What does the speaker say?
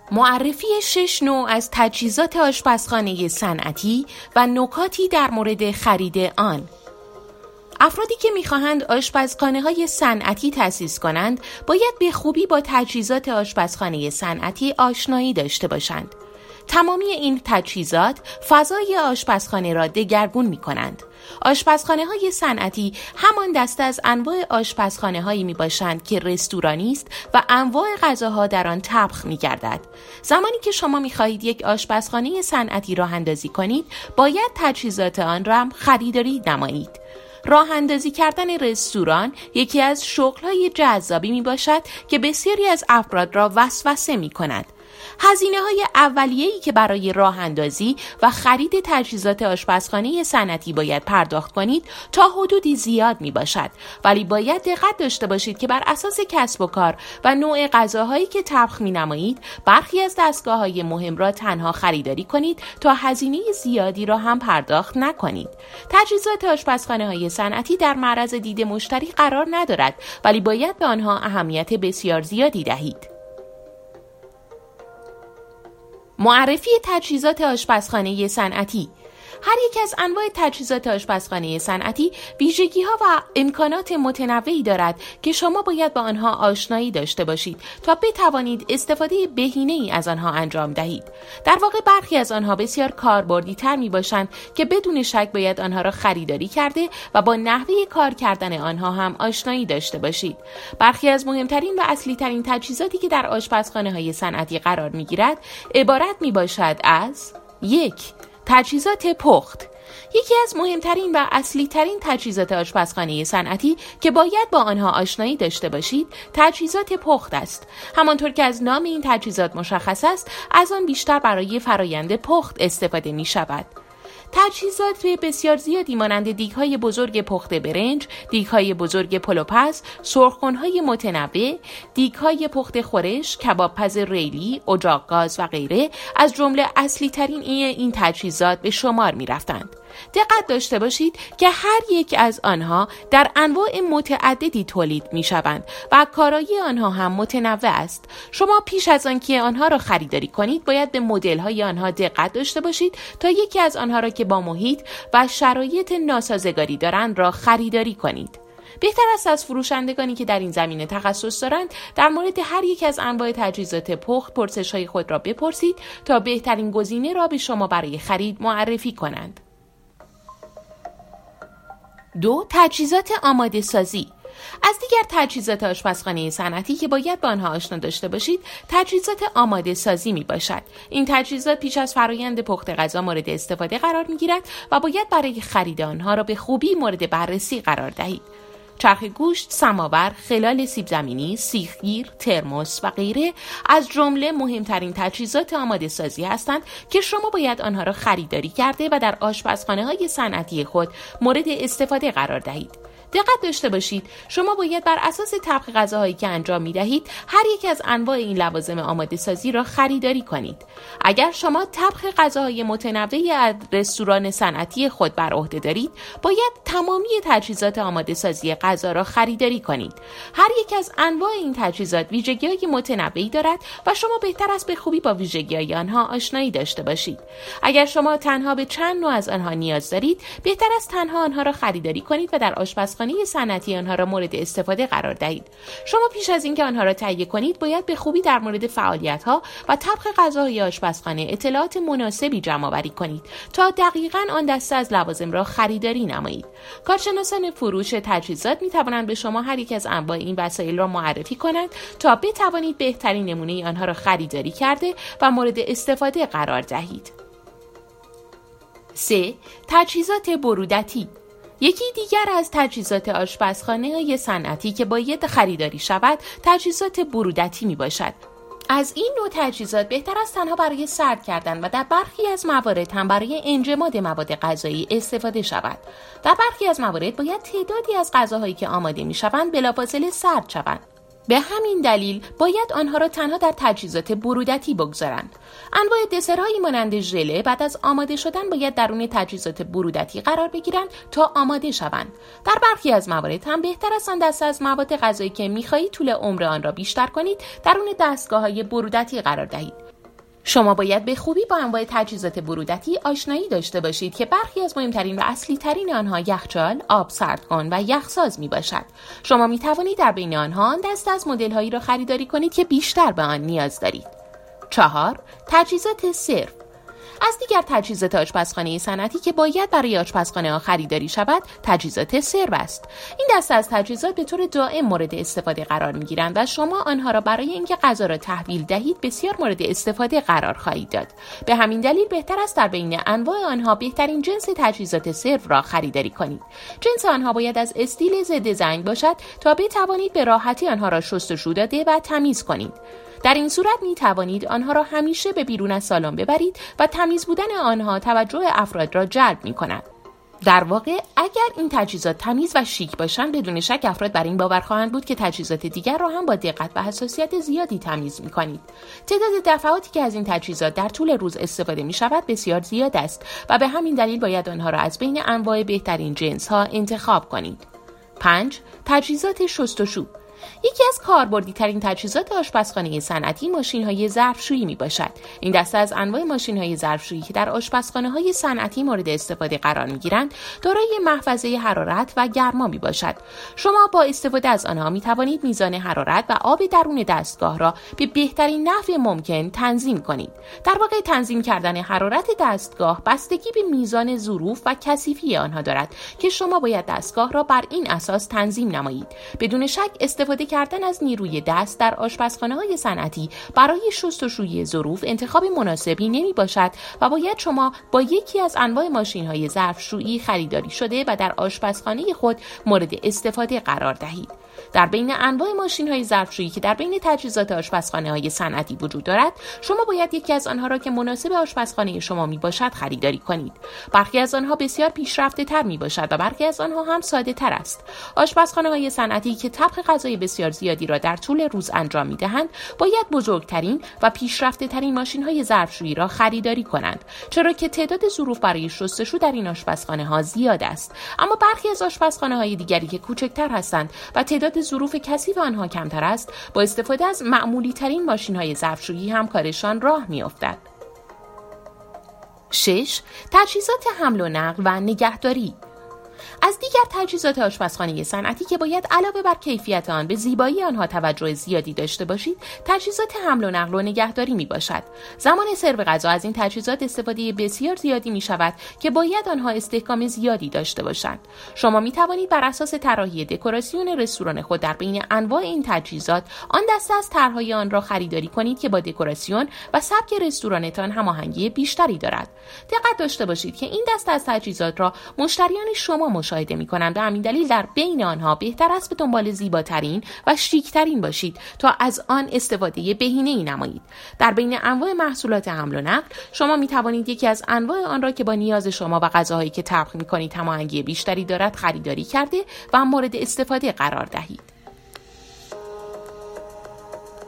معرفی 6 نوع از تجهیزات آشپزخانه صنعتی و نکاتی در مورد خرید آن. افرادی که می‌خواهند آشپزخانه‌های صنعتی تأسیس کنند، باید به خوبی با تجهیزات آشپزخانه صنعتی آشنایی داشته باشند. تمامی این تجهیزات فضای آشپزخانه را دگرگون می‌کنند. آشپزخانه‌های صنعتی همان دسته از انواع آشپزخانه‌هایی میباشند که رستورانی است و انواع غذاها در آن طبخ می‌گردد. زمانی که شما می‌خواهید یک آشپزخانه صنعتی راه اندازی کنید، باید تجهیزات آن را هم خریداری نمایید. راه اندازی کردن رستوران یکی از شغل‌های جذابی میباشد که بسیاری از افراد را وسوسه می‌کند. هزینه‌های اولیه‌ای که برای راه اندازی و خرید تجهیزات آشپزخانه صنعتی باید پرداخت کنید تا حدودی زیاد میباشد، ولی باید دقت داشته باشید که بر اساس کسب و کار و نوع غذاهایی که طبخ می‌نمایید، برخی از دستگاه‌های مهم را تنها خریداری کنید تا هزینه زیادی را هم پرداخت نکنید. تجهیزات آشپزخانه‌های صنعتی در معرض دید مشتری قرار ندارد، ولی باید به آنها اهمیت بسیار زیادی دهید. معرفی تجهیزات آشپزخانه صنعتی. هر یک از انواع تجهیزات آشپزخانه صنعتی ویژگی‌ها و امکانات متنوعی دارد که شما باید با آنها آشنایی داشته باشید تا بتوانید استفاده بهینه‌ای از آنها انجام دهید. در واقع برخی از آنها بسیار کاربردی‌تر می‌باشند که بدون شک باید آنها را خریداری کرده و با نحوه کار کردن آنها هم آشنایی داشته باشید. برخی از مهمترین و اصلی‌ترین تجهیزاتی که در آشپزخانه‌های صنعتی قرار می‌گیرد عبارت می‌باشد از 1. تجهیزات پخت. یکی از مهمترین و اصلی ترین تجهیزات آشپزخانه صنعتی که باید با آنها آشنایی داشته باشید، تجهیزات پخت است. همانطور که از نام این تجهیزات مشخص است، از آن بیشتر برای فرایند پخت استفاده می شود. تجهیزات بسیار زیادی مانند دیگ‌های بزرگ پخت برنج، دیگ‌های بزرگ پلوپز، سرخ‌کن‌های متنوع، دیگ‌های پخت خورش، کبابپز ریلی، اجاق گاز و غیره از جمله اصلی‌ترین این تجهیزات به شمار می‌رفتند. دقت داشته باشید که هر یک از آنها در انواع متعددی تولید می‌شوند و کارایی آنها هم متنوع است. شما پیش از آنکه آنها را خریداری کنید باید به مدل‌های آنها دقت داشته باشید تا یکی از آنها را که با محیط و شرایط ناسازگاری دارند را خریداری کنید. بهتر است از فروشندگانی که در این زمینه تخصص دارند در مورد هر یک از انواع تجهیزات پخت پرسش‌های خود را بپرسید تا بهترین گزینه را به شما برای خرید معرفی کنند. 2. تجهیزات آماده سازی. از دیگر تجهیزات آشپزخانه صنعتی که باید با آنها آشنا داشته باشید، تجهیزات آماده سازی می باشد. این تجهیزات پیش از فرایند پخت غذا مورد استفاده قرار می گیرد و باید برای خرید آنها را به خوبی مورد بررسی قرار دهید. چرخ گوشت، سماور، خلال سیب زمینی، سیخگیر، ترموس و غیره از جمله مهمترین تجهیزات آماده سازی هستند که شما باید آنها را خریداری کرده و در آشپزخانه‌های صنعتی خود مورد استفاده قرار دهید. دقت داشته باشید شما باید بر اساس طبخ غذاهایی که انجام می دهید هر یک از انواع این لوازم آماده سازی را خریداری کنید. اگر شما طبخ غذاهای متنوعی از رستوران صنعتی خود بر عهده دارید باید تمامی تجهیزات آماده سازی غذا را خریداری کنید. هر یک از انواع این تجهیزات ویژگی‌های متنوعی دارد و شما بهتر است به خوبی با ویژگی‌های آنها آشنایی داشته باشید. اگر شما تنها به چند نوع از آنها نیاز دارید بهتر است تنها آنها را خریداری کنید و در آشپزخانه صنعتی آنها را مورد استفاده قرار دهید. شما پیش از اینکه آنها را تهیه کنید باید به خوبی در مورد فعالیت‌ها و طبخ غذاهای آشپزخانه اطلاعات مناسبی جمع‌آوری کنید تا دقیقاً آن دسته از لوازم را خریداری نمایید. کارشناسان فروش تجهیزات می‌توانند به شما هر یک از انواع این وسایل را معرفی کنند تا بتوانید بهترین نمونه آنها را خریداری کرده و مورد استفاده قرار دهید. 3. تجهیزات برودتی. یکی دیگر از تجهیزات آشپزخانه صنعتی که باید خریداری شود، تجهیزات برودتی می باشد. از این نوع تجهیزات بهتر است تنها برای سرد کردن و در برخی از موارد هم برای انجماد مواد غذایی استفاده شود. در برخی از موارد باید تعدادی از غذاهایی که آماده می شوند بلافاصله سرد شوند. به همین دلیل باید آنها را تنها در تجهیزات برودتی بگذارند. انواع دسرهایی مانند ژله بعد از آماده شدن باید درون تجهیزات برودتی قرار بگیرند تا آماده شوند. در برخی از موارد هم بهتر است آن دسته از مواد غذایی که می‌خواهید طول عمر آن را بیشتر کنید درون دستگاه‌های برودتی قرار دهید. شما باید به خوبی با انواع تجهیزات برودتی آشنایی داشته باشید که برخی از مهمترین و اصلی ترین آنها یخچال، آب سردکن و یخساز می باشد. شما می توانید در بین آنها دسته از مدل هایی را خریداری کنید که بیشتر به آن نیاز دارید. 4. تجهیزات صرف. از دیگر تجهیزات آشپزخانه صنعتی که باید برای آشپزخانه ها خریداری شود، تجهیزات سرو است. این دسته از تجهیزات به طور دائم مورد استفاده قرار می گیرند و شما آنها را برای اینکه غذا را تحویل دهید بسیار مورد استفاده قرار خواهید داد. به همین دلیل بهتر است در بین انواع آنها بهترین جنس تجهیزات سرو را خریداری کنید. جنس آنها باید از استیل ضد زنگ باشد تا بتوانید به راحتی آنها را شستشو داده و تمیز کنید. در این صورت می توانید آنها را همیشه به بیرون از سالن ببرید و تمیز بودن آنها توجه افراد را جلب می کند. در واقع اگر این تجهیزات تمیز و شیک باشند، بدون شک افراد بر این باور خواهند بود که تجهیزات دیگر را هم با دقت و حساسیت زیادی تمیز می کنید. تعداد دفعاتی که از این تجهیزات در طول روز استفاده می شود بسیار زیاد است و به همین دلیل باید آنها را از بین انواع بهترین جنس ها انتخاب کنید. 5. تجهیزات شستشو. یکی از کاربردی ترین تجهیزات آشپزخانه صنعتی ماشین‌های ظرفشویی میباشد. این دسته از انواع ماشین‌های ظرفشویی که در آشپزخانه‌های صنعتی مورد استفاده قرار می‌گیرند، دارای محفظه حرارت و گرما میباشد. شما با استفاده از آنها می‌توانید میزان حرارت و آب درون دستگاه را به بهترین نحو ممکن تنظیم کنید. در واقع تنظیم کردن حرارت دستگاه بستگی به میزان ظروف و کثیفی آنها دارد که شما باید دستگاه را بر این اساس تنظیم نمایید. بدون شک استفاده کردن از نیروی دست در آشپزخانه‌های صنعتی برای شستشویی ظروف انتخاب مناسبی نمی باشد و باید شما با یکی از انواع ماشین‌های ظرفشویی خریداری شده و در آشپزخانه خود مورد استفاده قرار دهید. در بین انواع ماشین‌های ظرفشویی که در بین تجهیزات آشپزخانه‌های صنعتی وجود دارد، شما باید یکی از آنها را که مناسب آشپزخانه شما میباشد خریداری کنید. برخی از آنها بسیار پیشرفته‌تر میباشد و برخی از آنها هم ساده‌تر است. آشپزخانه‌های صنعتی که طبخ غذای بسیار زیادی را در طول روز انجام می‌دهند، باید بزرگترین و پیشرفته‌ترین ماشین‌های ظرفشویی را خریداری کنند، چرا که تعداد ظروف برای شستشو در این آشپزخانه‌ها زیاد است. اما برخی از آشپزخانه‌های دیگری که کوچکتر هستند و تعداد ظروف کثیف آنها کمتر است، با استفاده از معمولی ترین ماشین‌های ظرفشویی هم کارشان راه می‌افتد. 6. تجهیزات حمل و نقل و نگهداری. از دیگر تجهیزات آشپزخانه صنعتی که باید علاوه بر کیفیت آن به زیبایی آنها توجه زیادی داشته باشید، تجهیزات حمل و نقل و نگهداری می باشد. زمان سرو غذا از این تجهیزات استفاده بسیار زیادی می شود که باید آنها استحکام زیادی داشته باشند. شما می توانید بر اساس طراحی دکوراسیون رستوران خود در بین انواع این تجهیزات آن دسته از طرح‌های آن را خریداری کنید که با دکوراسیون و سبک رستورانتان هماهنگی بیشتری دارد. دقت داشته باشید که این دسته از تجهیزات را مشتریان شما مشاهده می‌کنند و همین دلیل در بین آنها بهتر است به دنبال زیباترین و شیکترین باشید تا از آن استفاده بهینه‌ای نمایید. در بین انواع محصولات حمل و نقل، شما می‌توانید یکی از انواع آن را که با نیاز شما و غذاهایی که طبخ می‌کنید هماهنگی بیشتری دارد خریداری کرده و مورد استفاده قرار دهید.